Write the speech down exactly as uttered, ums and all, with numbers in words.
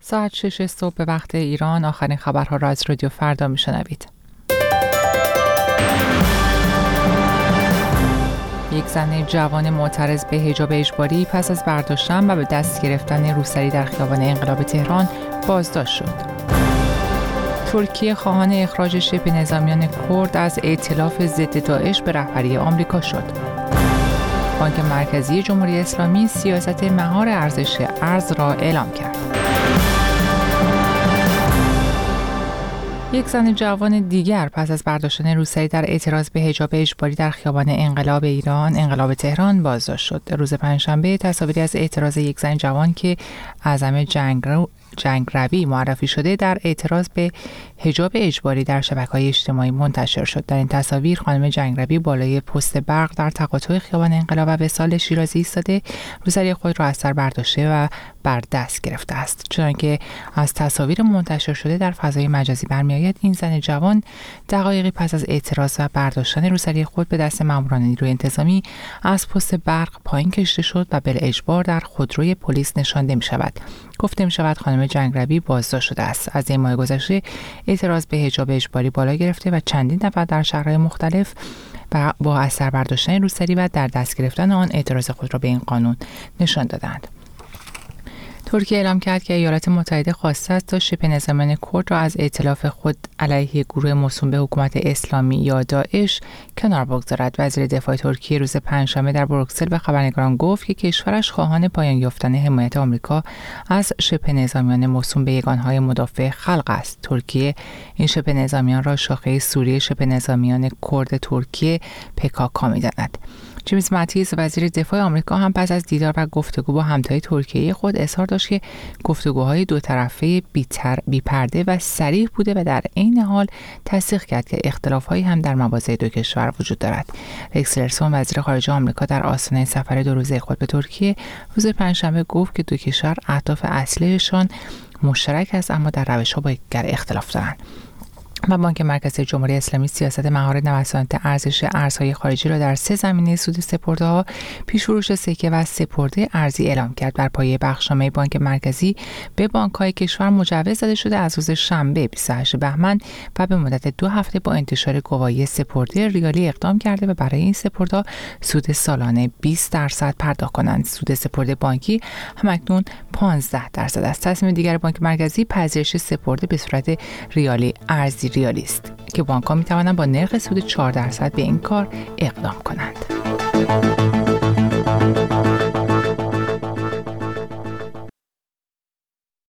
ساعت شش صبح به وقت ایران آخرین خبرها را از رادیو فردا میشنوید. یک زن جوان معترض به حجاب اجباری پس از برداشتن و به دست گرفتن روسری در خیابان انقلاب تهران بازداشت شد. ترکیه خواهان اخراج شبه نظامیان کرد از ائتلاف ضد داعش به رهبری آمریکا شد. بانک مرکزی جمهوری اسلامی سیاست مهار ارزش ارز را اعلام کرد. یک زن جوان دیگر پس از برداشتن روسری در اعتراض به حجاب اجباری در خیابان انقلاب ایران انقلاب تهران بازداشت شد. روز پنجشنبه تصاویری از اعتراض یک زن جوان که اعظم جنگ رو جنگ روی معرفی شده در اعتراض به حجاب اجباری در شبکه‌های اجتماعی منتشر شد. در این تصاویر خانم جنگ روی بالای پست برق در تقاطع خیابان انقلاب و وصال شیرازی ایستاده روسری خود را از سر برداشته و بر دست گرفته است. چنانکه از تصاویر منتشر شده در فضای مجازی برمی‌آید این زن جوان دقایقی پس از اعتراض و برداشتن روسری خود به دست ماموران نیروی انتظامی از پست برق پایین کشیده شد و بالاجبار در خودروی پلیس نشانده می‌شود. گفته می‌شود خانم جنگ روی بازداشت شده است. از این ماه گذشته اعتراض به حجاب اجباری بالا گرفته و چندین نفر در شهرهای مختلف با از سر برداشتن روسری و در دست گرفتن آن اعتراض خود را به این قانون نشان دادند. ترکیه اعلام کرد که ایالات متحده خواسته است تا شبه نظامیان کرد را از ائتلاف خود علیه گروه موسوم به حکومت اسلامی یا داعش کنار بگذارد. وزیر دفاع ترکیه روز پنجشنبه در بروکسل به خبرنگاران گفت که کشورش خواهان پایان یافتن حمایت آمریکا از شبه نظامیان موسوم به یگانهای مدافع خلق است. ترکیه این شبه نظامیان را شاخه سوری شبه نظامیان کرد ترکیه پیکاکا می‌داند. جیمز ماتیس وزیر دفاع آمریکا هم پس از دیدار و گفتگو با همتای ترکیه خود اظهار داشت که گفتگوهای دو طرفه بی‌پرده و صریح بوده و در عین حال تصدیق کرد که اختلاف‌هایی هم در مواضع دو کشور وجود دارد. ریکس تیلرسون وزیر خارجه آمریکا در آستانه سفر دو روزه خود به ترکیه روز پنجشنبه گفت که دو کشور اهداف اصلیشان مشترک است اما در روش‌ها با یکدیگر اختلاف دارند. و بانک مرکزی جمهوری اسلامی سیاست مهار نوسانات ارزش ارزهای خارجی را در سه زمینه سود سپرده‌ها، پیش‌فروش سکه و سپرده ارزی اعلام کرد. بر پایه بخشنامه بانک مرکزی به بانک‌های کشور مجوز داده شده از روز شنبه بیست و هشتم بهمن و به مدت دو هفته با انتشار گواهی سپرده ریالی اقدام کرده و برای این سپرده‌ها سود سالانه بیست درصد پرداخت کنند. سود سپرده بانکی همکنون پانزده درصد است. تصمیم دیگر بانک مرکزی پذیرش سپرده به صورت ریالی ارزی ریالی است که بانک‌ها می‌توانند با نرخ سود چهار درصد به این کار اقدام کنند.